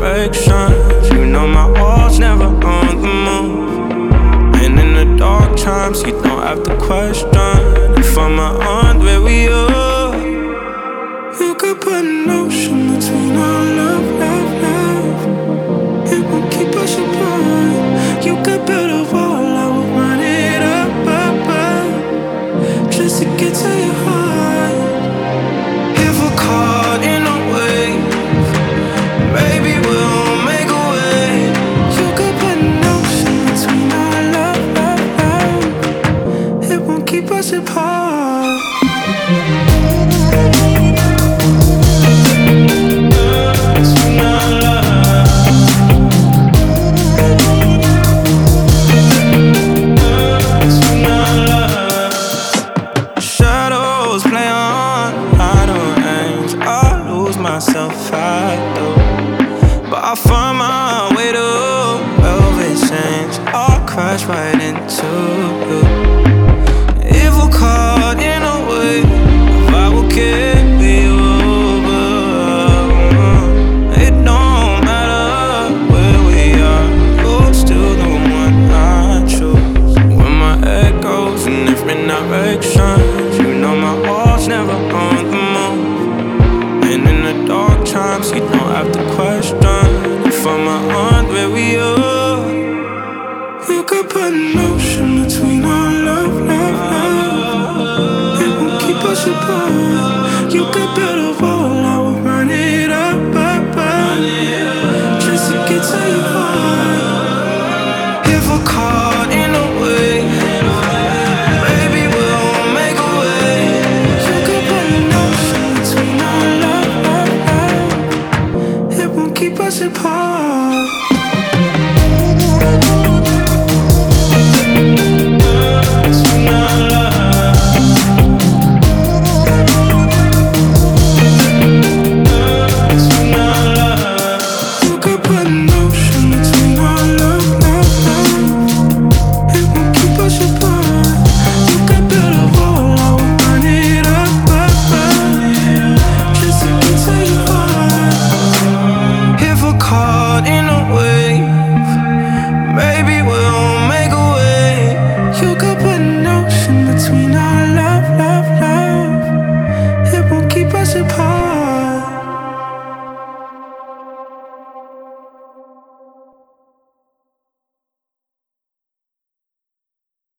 directions. You know my walls never on the move. And in the dark times, you don't have to question if I'm on where we are. You could put an ocean between our love, love, love. It won't keep us apart. You could build a wall, I will run it up, up, up, just to get to your heart. If we're caught in a wave, maybe we'll make a way. You could put an ocean between our love, love, love. It won't keep us apart. Shadows play on idle aims. I lose myself, I do. But I find my way to velvet chains. I'll crash right into you. If we're caught in a wave, I will carry you over. It don't matter where we are, you're still the one I choose. When my head goes in different directions, you know my walls never on the move. And in the dark times, you don't have to question if I'm on where we are. You could put an ocean between our love, love, love. It won't keep us apart. You could build a wall, I will run it up, up, up, just to get to your heart. If we're caught in a wave, maybe we'll make a way. You could put an ocean between our love, love, love. It won't keep us apart.